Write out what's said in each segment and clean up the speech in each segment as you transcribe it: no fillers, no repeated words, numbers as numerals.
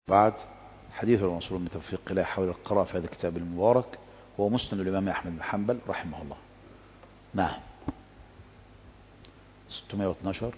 بعد حديث الموصول من توفيق الله حول القراءة في هذا الكتاب المبارك هو مسند الإمام أحمد بن حنبل رحمه الله. نعم 612.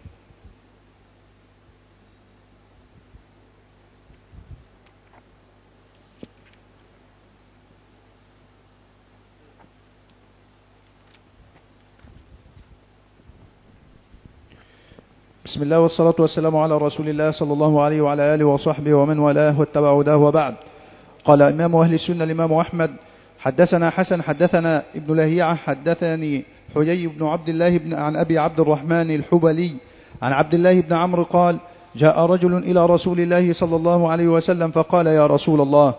بسم الله والصلاة والسلام على رسول الله صلى الله عليه وعلى آله وصحبه ومن والاه واتبع هداه وبعد. قال إمام أهل السنة الإمام أحمد: حدثنا حسن حدثنا ابن لهيعة حدثني حيي بن عبد الله عن أبي عبد الرحمن الحبلي عن عبد الله بن عمرو قال: جاء رجل إلى رسول الله صلى الله عليه وسلم فقال: يا رسول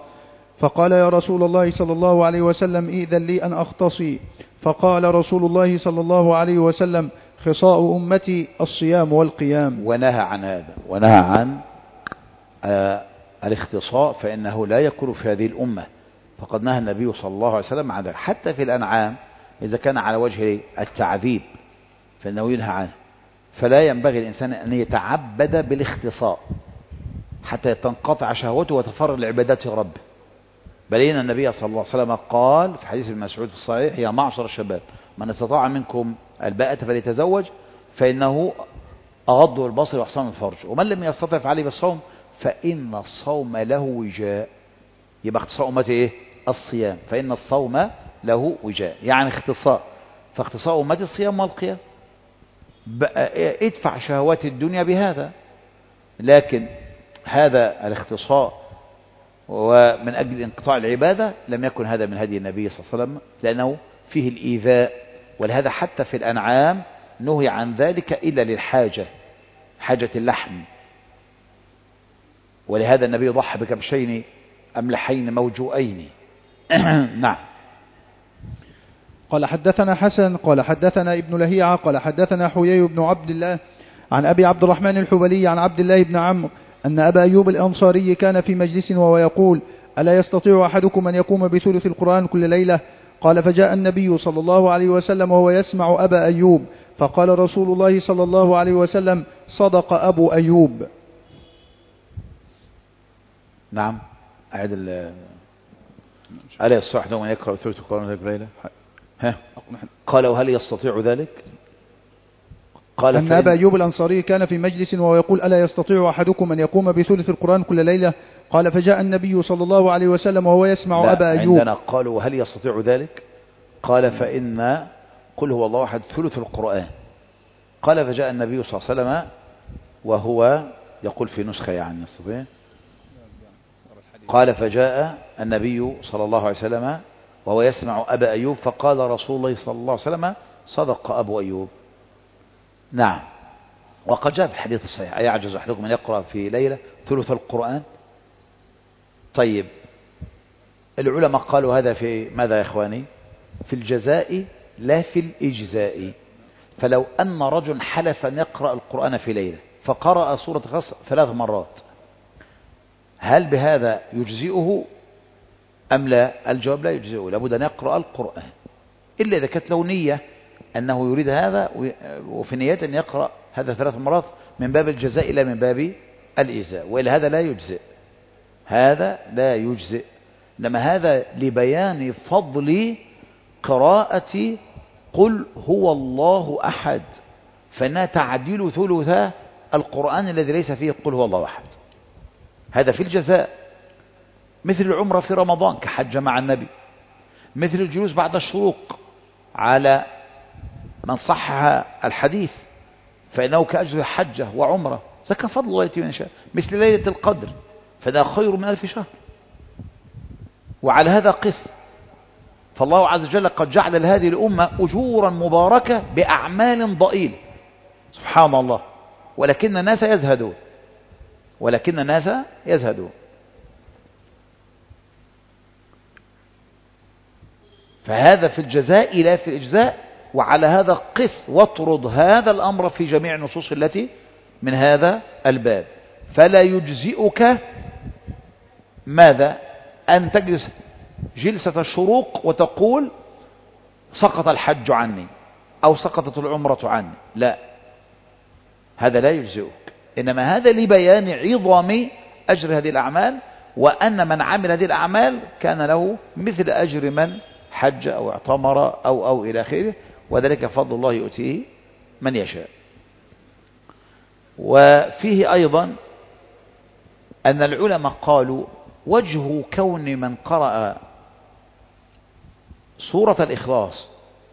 الله صلى الله عليه وسلم: إذن لي أن أختصي. فقال رسول الله صلى الله عليه وسلم: خصاء أمتي الصيام والقيام. ونهى عن هذا، ونهى عن الاختصاء، فإنه لا يكون في هذه الأمة. فقد نهى النبي صلى الله عليه وسلم عن ذلك، حتى في الأنعام إذا كان على وجه التعذيب فإنه ينهى عنه. فلا ينبغي الإنسان أن يتعبد بالاختصاء حتى تنقطع شهوته وتفرغ لعبادات ربه. بل إن النبي صلى الله عليه وسلم قال في حديث ابن مسعود في الصحيح: يا معشر الشباب من استطاع منكم الباءة فليتزوج فإنه أغض البصر وأحسن الفرج، ومن لم يستطع فعليه بالصوم فإن الصوم له وجاء. يبقى اختصاء أمتي إيه؟ الصيام، فإن الصوم له وجاء، يعني اختصاء. فاختصاء أمتي الصيام والقيام. ادفع شهوات الدنيا بهذا، لكن هذا الاختصاء ومن أجل انقطاع العبادة لم يكن هذا من هدي النبي صلى الله عليه وسلم، لأنه فيه الإيذاء. ولهذا حتى في الأنعام نهي عن ذلك إلا للحاجة، حاجة اللحم. ولهذا النبي ضحى بكبشين أملحين موجوئين. نعم. قال: حدثنا حسن قال حدثنا ابن لهيعة قال حدثنا حيي بن عبد الله عن أبي عبد الرحمن الحبلي عن عبد الله بن عمرو أن أبا أيوب الأنصاري كان في مجلس وهو يقول: ألا يستطيع أحدكم أن يقوم بثلث القرآن كل ليلة؟ قال: فجاء النبي صلى الله عليه وسلم وهو يسمع أبا أيوب، فقال رسول الله صلى الله عليه وسلم: صدق أبو أيوب. نعم. أعد ألا يستطيع أحدكم أن يقرأ ثلث القرآن كل ليلة؟ قال: وهل يستطيع ذلك؟ قال: أن أبا أيوب الأنصاري كان في مجلس وهو يقول: ألا يستطيع أحدكم أن يقوم بثلث القرآن كل ليلة؟ قال: فجاء النبي صلى الله عليه وسلم وهو يسمع أبا أيوب. عندنا قالوا: وهل يستطيع ذلك؟ قال: فإن قل هو الله أحد ثلث القرآن. قال: فجاء النبي صلى الله عليه وسلم وهو يقول في نسخة يعني يستطيع. قال: فجاء النبي صلى الله عليه وسلم وهو يسمع أبا أيوب، فقال رسول الله صلى الله عليه وسلم: صدق أبو أيوب. نعم. وقد جاء في الحديث الصحيح: أيعجز أحدكم أن يقرأ في ليلة ثلث القرآن؟ طيب، العلماء قالوا هذا في ماذا يا إخواني؟ في الجزاء لا في الإجزاء. فلو أن رجل حلف أن يقرأ القرآن في ليلة فقرأ سورة القصر 3 مرات، هل بهذا يجزئه أم لا؟ الجواب: لا يجزئه، لابد أن يقرأ القرآن، إلا إذا كانت له نية أنه يريد هذا، وفي نية أن يقرأ هذا 3 مرات من باب الجزاء لا من باب الإجزاء، وإلا هذا لا يجزئ. هذا لا يجزئ، إنما هذا لبيان فضل قراءة قل هو الله أحد، فإنها تعديل ثلث القرآن الذي ليس فيه قل هو الله أحد. هذا في الجزاء، مثل العمرة في رمضان كحج مع النبي، مثل الجلوس بعد الشروق على من صحح الحديث فإنه كأجر حجة وعمرة، ذاك فضل الله يأتي من يشاء، مثل ليلة القدر فده خير من 1000 شهر. وعلى هذا قس، فالله عز وجل قد جعل لهذه الأمة أجورا مباركة بأعمال ضئيلة، سبحان الله، ولكن الناس يزهدون. فهذا في الجزاء لا في الإجزاء. وعلى هذا قس واطرد هذا الأمر في جميع النصوص التي من هذا الباب. فلا يجزئك ماذا؟ أن تجلس جلسة الشروق وتقول سقط الحج عني أو سقطت العمرة عني، لا، هذا لا يجزئك. إنما هذا لبيان عظم أجر هذه الأعمال، وأن من عمل هذه الأعمال كان له مثل أجر من حج أو اعتمر أو إلى آخره، وذلك فضل الله يؤتيه من يشاء. وفيه أيضا أن العلماء قالوا وجه كون من قرأ سورة الإخلاص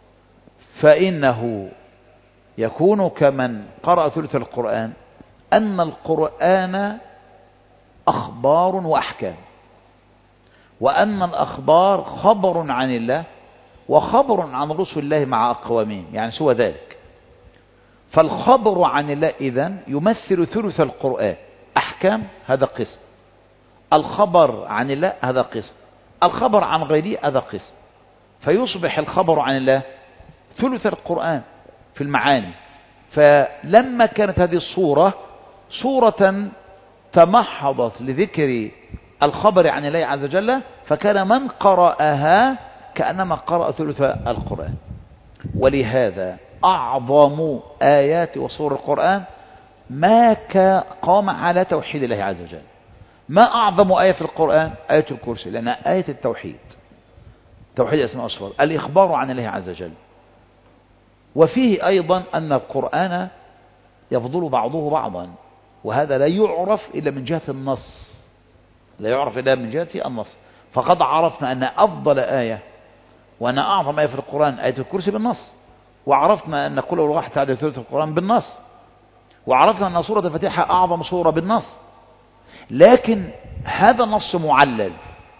فإنه يكون كمن قرأ ثلث القرآن، أن القرآن أخبار وأحكام، وأن الأخبار خبر عن الله وخبر عن رسل الله مع أقوامهم، يعني سوى ذلك. فالخبر عن الله إذن يمثل ثلث القرآن، أحكام هذا قسم، الخبر عن الله هذا قسم، الخبر عن غيره هذا قسم، فيصبح الخبر عن الله ثلث القرآن في المعاني. فلما كانت هذه الصورة صورة تمحضت لذكر الخبر عن الله عز وجل، فكان من قرأها كأنما قرأ ثلث القرآن. ولهذا أعظم آيات وصور القرآن ما قام على توحيد الله عز وجل. ما أعظم آية في القرآن؟ آية الكرسي، لأنها آية التوحيد، توحيد الأسماء والصفات، الإخبار عن الله عز وجل. وفيه أيضا أن القرآن يفضل بعضه بعضا، وهذا لا يعرف إلا من جهة النص، لا يعرف إلا من جهة النص. فقد عرفنا أن أفضل آية وأن أعظم آية في القرآن آية الكرسي بالنص، وعرفنا أن كل واحد تعدل ثلث القرآن بالنص، وعرفنا أن سورة الفاتحة أعظم سورة بالنص. لكن هذا النص معلل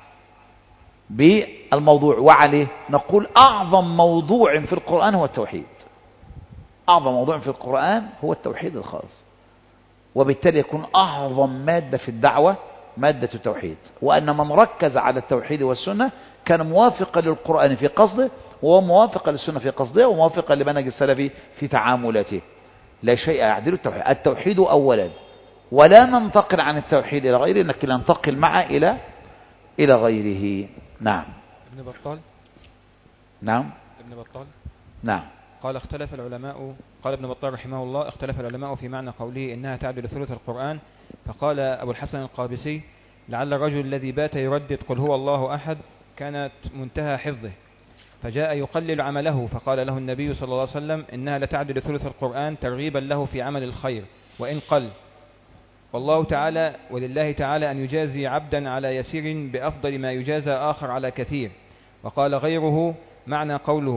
بالموضوع، وعليه نقول أعظم موضوع في القرآن هو التوحيد، أعظم موضوع في القرآن هو التوحيد الخالص، وبالتالي يكون أعظم مادة في الدعوة مادة التوحيد. وأن من ركز على التوحيد والسنة كان موافقا للقرآن في قصده، وموافقا للسنة في قصده، وموافقا لمنهج السلف في تعاملاته. لا شيء يعدل التوحيد، التوحيد أولا، ولا ننتقل عن التوحيد إلى غيره، لكن ننتقل معه إلى غيره. نعم. ابن بطال. نعم. ابن بطال. نعم. قال ابن بطال رحمه الله: اختلف العلماء في معنى قوله إنها تعدل ثلث القرآن. فقال أبو الحسن القابسي: لعل الرجل الذي بات يردد قل هو الله أحد كانت منتهى حفظه، فجاء يقلل عمله، فقال له النبي صلى الله عليه وسلم: إنها لتعدل ثلث القرآن ترغيبا له في عمل الخير وإن قل. ولله تعالى أن يجازي عبدا على يسير بأفضل ما يجازى آخر على كثير. وقال غيره: معنى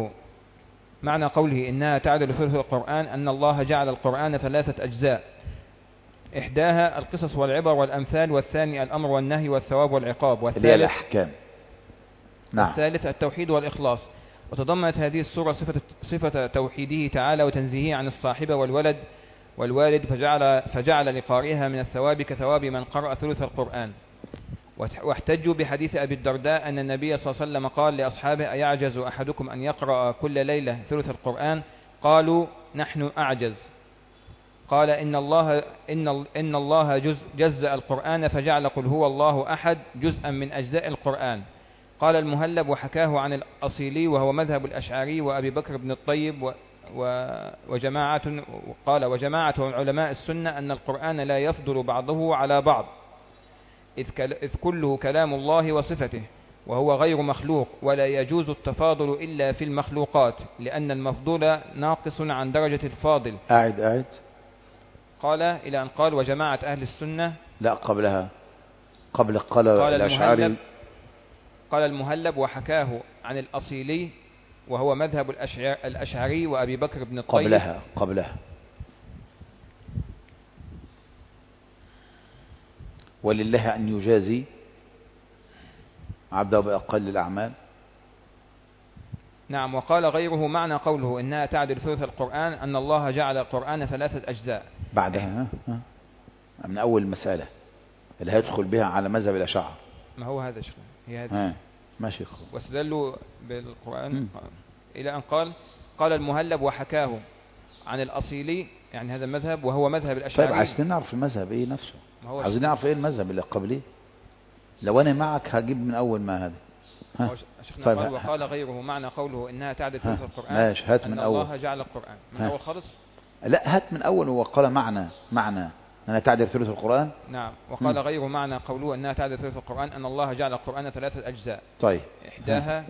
قوله إنها تعدل ثلث القرآن أن الله جعل القرآن 3 أجزاء، إحداها القصص والعبر والأمثال، والثاني الأمر والنهي والثواب والعقاب، والثالث الأحكام. نعم. والثالث التوحيد والإخلاص. وتضمنت هذه السورة صفة توحيده تعالى وتنزيهه عن الصاحبة والوالد فجعل لقارئها من الثواب كثواب من قرأ ثلث القرآن. واحتجوا بحديث أبي الدرداء أن النبي صلى الله عليه وسلم قال لأصحابه: أيعجز أحدكم أن يقرأ كل ليلة ثلث القرآن؟ قالوا: نحن أعجز. قال: إن الله جزأ القرآن فجعل قل هو الله أحد جزءا من أجزاء القرآن. قال المهلب وحكاه عن الأصيلي وهو مذهب الأشعري وأبي بكر بن الطيب وجماعة من علماء السنة أن القرآن لا يفضل بعضه على بعض، إذ كله كلام الله وصفته، وهو غير مخلوق، ولا يجوز التفاضل إلا في المخلوقات، لأن المفضول ناقص عن درجة الفاضل. أعد. قال إلى أن قال: وجماعة أهل السنة. لا، قبلها قال الأشعري. قال المهلب وحكاه عن الأصيلي وهو مذهب الأشعري وأبي بكر بن الطيب. قبلها ولله أن يجازي عبده بأقل الأعمال. نعم. وقال غيره: معنى قوله إنها تعدل ثلث القرآن أن الله جعل القرآن 3 أجزاء. بعدها من أول المسألة اللي هيدخل بها على مذهب الأشاعرة. ما هو هذا شيخ؟ هي هذه ماشي. واستدلوا بالقرآن إلى أن قال المهلب وحكاه عن الأصيلي، يعني هذا المذهب وهو مذهب الأشعري. طيب عايزين نعرف المذهب إيه نفسه، عايزين نعرف إيه المذهب اللي قبليه. لو أنا معك هجيب من أول ما هذا. طيب. وقال غيره: معنى قوله إنها تعدل ثلث القرآن. ماشي. هات من أول. الله جعل القرآن من أول خالص. لا، هات من أول. وقال معنى أنها تعدل ثلث القرآن. نعم. وقال غير معنى قوله أنها تعدل ثلث القرآن أن الله جعل القرآن 3 أجزاء. طيب. إحداها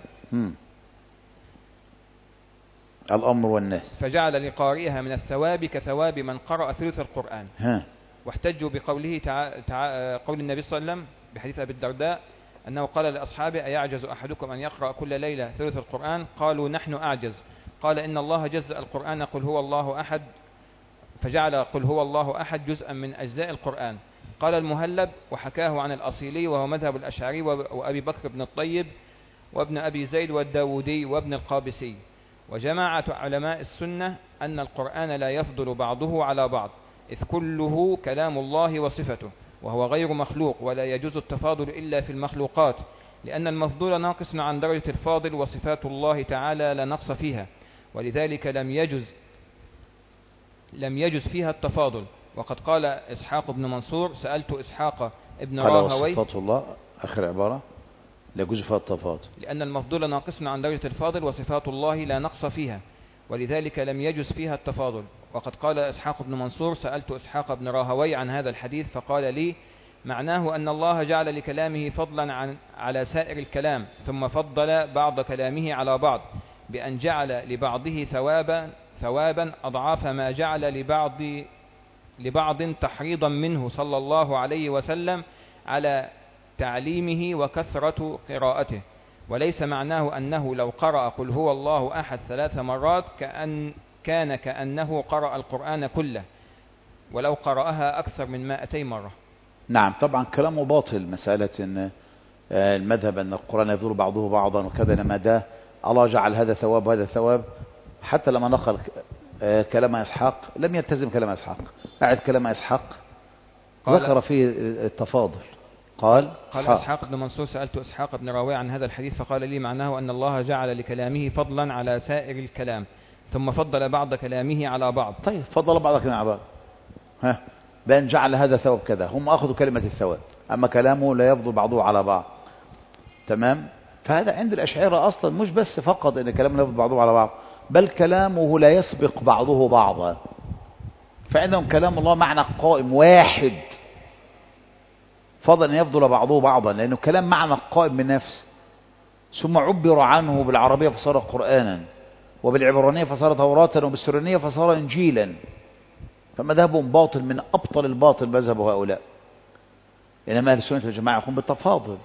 الأمر والنهي، فجعل لقارئها من الثواب كثواب من قرأ ثلث القرآن. واحتجوا بقوله قول النبي صلى الله عليه وسلم بحديث أبي الدرداء أنه قال لأصحابه أيعجز أحدكم أن يقرأ كل ليلة ثلث القرآن؟ قالوا نحن أعجز. قال إن الله جزء القرآن قل هو الله أحد، فجعل قل هو الله أحد جزءا من أجزاء القرآن. قال المهلب وحكاه عن الأصيلي وهو مذهب الأشعري وأبي بكر بن الطيب وابن أبي زيد والداودي وابن القابسي. وجماعة علماء السنة أن القرآن لا يفضل بعضه على بعض، إذ كله كلام الله وصفته، وهو غير مخلوق، ولا يجوز التفاضل إلا في المخلوقات، لأن المفضول ناقص عن درجة الفاضل، وصفات الله تعالى لا نقص فيها، ولذلك لم يجز فيها التفاضل. وقد قال إسحاق بن منصور سألت إسحاق ابن راهويه صفات الله آخر عبارة لا يجوز فيها التفاضل، لأن المفضول ناقص عن درجة الفاضل، وصفات الله لا نقص فيها، ولذلك لم يجز فيها التفاضل. وقد قال إسحاق بن منصور سألت إسحاق بن راهويه عن هذا الحديث فقال لي معناه أن الله جعل لكلامه فضلا على سائر الكلام، ثم فضل بعض كلامه على بعض بأن جعل لبعضه ثوابا أضعاف ما جعل لبعض تحريضا منه صلى الله عليه وسلم على تعليمه وكثرة قراءته. وليس معناه أنه لو قرأ قل هو الله أحد 3 مرات كان كأنه قرأ القرآن كله، ولو قرأها أكثر من 200 مرة. نعم طبعا كلامه باطل، مسألة أن المذهب أن القرآن يفضل بعضه بعضا وكذا، لما ده الله جعل هذا ثواب وهذا ثواب. حتى لما نقل كلام إسحاق لم يلتزم كلام إسحاق، أعد كلام إسحاق ذكر فيه التفاضل. قال إسحاق بن منصور سألت إسحاق بن راهويه عن هذا الحديث فقال لي معناه أن الله جعل لكلامه فضلا على سائر الكلام، ثم فضل بعض كلامه على بعض. طيب فضل بعض كلامه على بعض، بأن جعل هذا ثواب كذا، هم أخذوا كلمة الثواب، أما كلامه لا يفضل بعضه على بعض. تمام. فهذا عند الأشاعرة أصلا مش بس فقط أن كلامه لا يفضل بعضه على بعض، بل كلامه لا يسبق بعضه بعضا. فعندهم كلام الله معنى قائم واحد، فضل أن يفضل بعضه بعضا، لأنه كلام معنى قائم من نفسه، ثم عبر عنه بالعربية فصار قرآنا، وبالعبرانية فصار توراة، وبالسريانية فصار إنجيلا. فمذهبهم باطل من أبطل الباطل مذهب هؤلاء. إنما أهل السنة والجماعة يقوم بالتفاضل،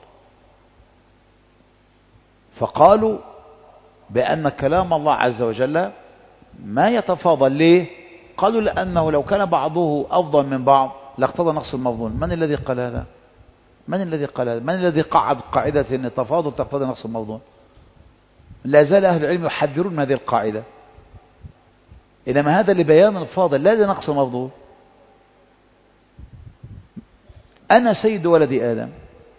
فقالوا بأن كلام الله عز وجل ما يتفاضل. ليه؟ قالوا لأنه لو كان بعضه أفضل من بعض لاقتضى نقص المفضول. من الذي قال هذا؟ من الذي قعد قاعدة أن التفاضل تقتضي نقص المفضول؟ لا زال أهل العلم يحذرون من هذه القاعدة، إنما هذا لبيان الفاضل لا لنقص المفضول. أنا سيد ولد آدم،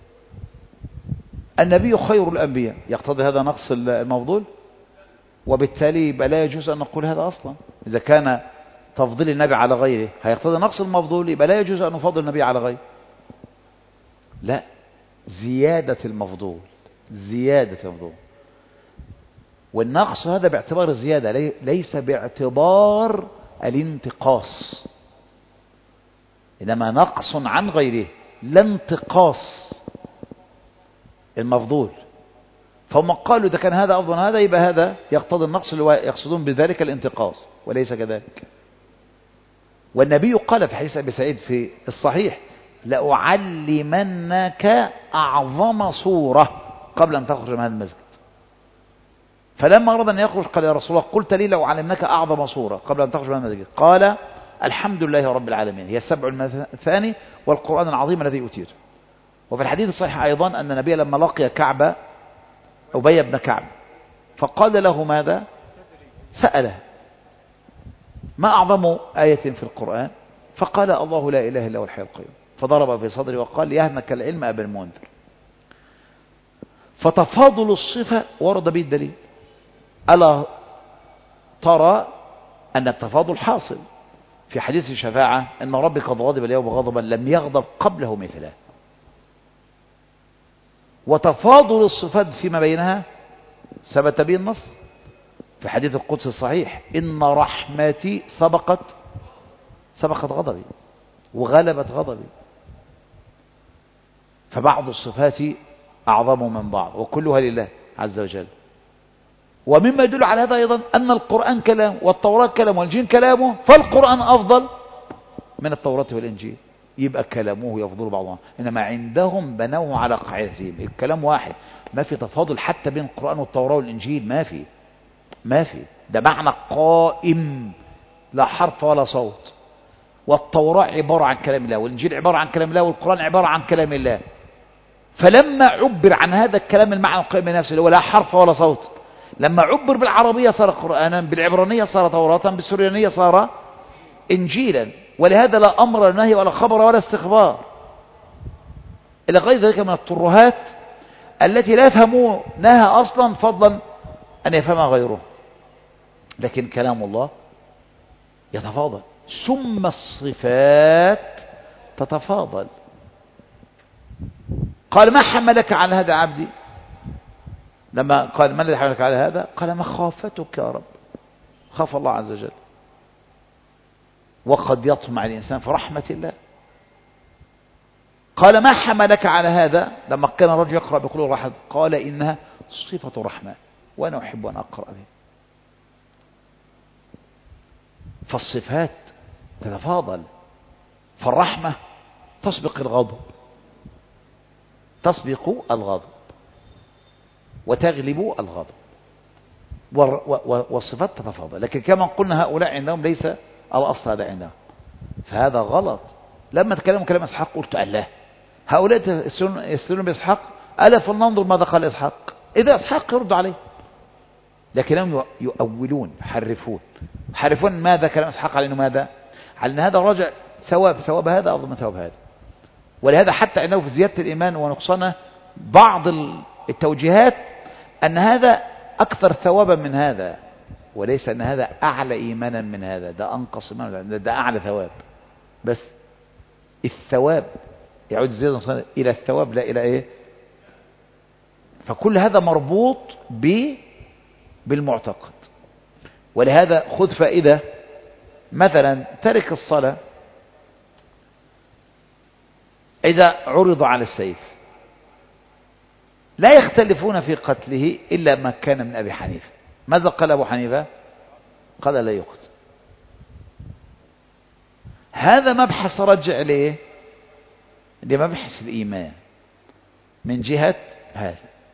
النبي خير الأنبياء، يقتضي هذا نقص المفضول؟ وبالتالي لا يجوز أن نقول هذا أصلا. إذا كان تفضيل النبي على غيره هيقتضي نقص المفضول، يبقى لا يجوز أن نفضل النبي على غيره. لا، زيادة المفضول، زيادة المفضول. والنقص هذا باعتبار الزيادة، ليس باعتبار الانتقاص، إنما نقص عن غيره، لا انتقاص المفضول. فهم قالوا إذا كان هذا أفضل هذا يبقى هذا يقتضي النقص، اللي يقصدون بذلك الانتقاص، وليس كذلك. والنبي قال في حديث أبي سعيد في الصحيح لأعلمنك أعظم صورة قبل أن تخرج من هذا المسجد. فلما أراد أن يخرج قال يا رسول الله قلت لي لو علمناك أعظم صورة قبل أن تخرج من هذا المسجد؟ قال الحمد لله رب العالمين، هي السبع المثاني والقرآن العظيم الذي أوتيته. وفي الحديث الصحيح أيضا أن النبي لما لقي كعب أبي بن كعب فقال له ماذا؟ سأله ما أعظم آية في القرآن؟ فقال الله لا إله إلا هو الحي القيوم، فضرب في صدري وقال يهنك العلم أبا المنذر. فتفاضل الصفة ورد به الدليل. ألا ترى أن التفاضل حاصل في حديث الشفاعة إن ربي قد غضب اليوم غضبا لم يغضب قبله مثله. وتفاضل الصفات فيما بينها ثبت به النص في حديث القدس الصحيح إن رحمتي سبقت غضبي. وغلبت غضبي. فبعض الصفات أعظم من بعض وكلها لله عز وجل. ومما يدل على هذا أيضا أن القرآن كلام والتوراة كلام والإنجيل كلامه، فالقرآن أفضل من التوراة والإنجيل. يبقى كلامه يفضل بعضهم، إنما عندهم بنوه على قاعدتهم، الكلام واحد، ما في تفاضل حتى بين القرآن والتوراة والإنجيل، ما في ده معنى قائم لا حرف ولا صوت. والتوراة عبارة عن كلام الله، والإنجيل عبارة عن كلام الله، والقرآن عبارة عن كلام الله. فلما عبر عن هذا الكلام المعنى القائم بنفسه اللي هو لا حرف ولا صوت، لما عبر بالعربية صار قرآنا، بالعبرانية صار توراة، بالسريانية صار إنجيلا. ولهذا لا أمر ولا نهي ولا خبر ولا استخبار إلى غير ذلك من الترهات التي لا يفهمونها أصلا فضلا أن يفهمها غيره. لكن كلام الله يتفاضل، ثم الصفات تتفاضل. قال ما حملك على هذا عبدي؟ لما قال ما الذي حملك على هذا؟ قال مخافتك يا رب، خاف الله عز وجل. وقد يطمع الإنسان في رحمة الله. قال ما حملك على هذا؟ لما كان الرجل يقرأ بقول الرحمة قال إنها صفة الرحمن وأنا أحب أن أقرأ به. فالصفات تتفاضل، فالرحمة تسبق الغضب، وتغلب الغضب، والصفات تتفاضل. لكن كما قلنا هؤلاء عندهم ليس الأصل هذا عندهم، فهذا غلط. لما تكلموا كلام إسحاق قلت الله هؤلاء يستدلون بإسحاق، ألا فلننظر ماذا قال إسحاق، إذا إسحاق يرد عليه. لكنهم يؤولون، يحرفون ماذا كلام إسحاق على إنه ماذا، على أن هذا راجع ثواب هذا أفضل من ثواب هذا. ولهذا حتى عنده في زيادة الإيمان ونقصانه بعض التوجيهات أن هذا أكثر ثوابا من هذا، وليس أن هذا أعلى إيمانا من هذا، ده أنقص إيمانا، ده أعلى ثواب. بس الثواب يعود زيادة إلى الثواب لا إلى إيه. فكل هذا مربوط بالمعتقد. ولهذا خذ فائدة، مثلا ترك الصلاة إذا عرض على السيف لا يختلفون في قتله إلا ما كان من أبي حنيفة. ماذا قال أبو حنيفة؟ قال لا يقتل. هذا مبحث رجع ليه؟ لمبحث الإيمان من جهة هذا.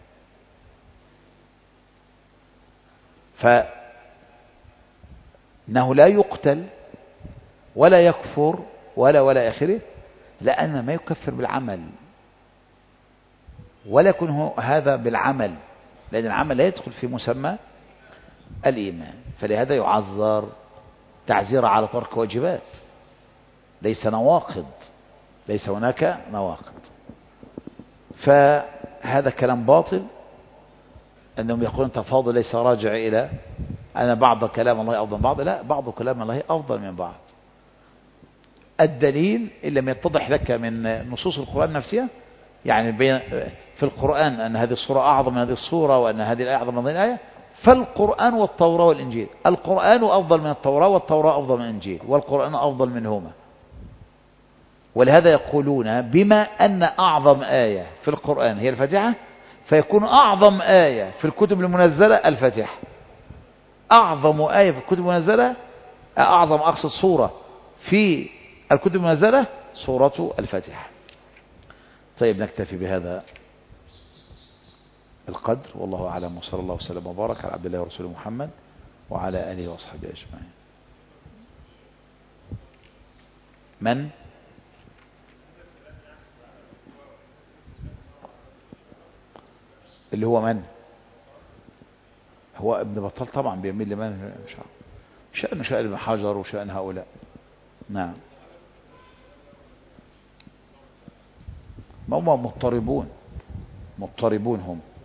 فإنه لا يقتل ولا يكفر ولا آخره، لأن ما يكفر بالعمل ولا يكون هذا بالعمل، لأن العمل لا يدخل في مسمى الإيمان. فلهذا يعذر تعزير على ترك واجبات، ليس نواقض، ليس هناك نواقض. فهذا كلام باطل، أنهم يقولون تفاضل ليس راجع إلى أن بعض كلام الله أفضل من بعض، لا، بعض كلام الله أفضل من بعض. الدليل إن لم يتضح لك من نصوص القرآن نفسها، يعني في القرآن أن هذه الصورة أعظم من هذه الصورة، وأن هذه الآية أعظم من هذه الآية، فالقرآن والتوراة والإنجيل، القرآن أفضل من التوراة، والتوراة أفضل من الإنجيل، والقرآن أفضل منهما. ولهذا يقولون بما أن أعظم آية في القرآن هي الفاتحة، فيكون أعظم آية في الكتب المنزلة الفاتحة. أعظم آية في الكتب المنزلة، أقصد صورة في الكتب المنزلة سورة الفاتحة. طيب نكتفي بهذا القدر، والله أعلم، وصلى الله وسلم وبارك على عبد الله ورسوله محمد وعلى آله وأصحابه أجمعين. من اللي هو من هو ابن بطال طبعا بيميل لمن شأن ابن حجر وشأن هؤلاء. نعم، ما هم مضطربون هم.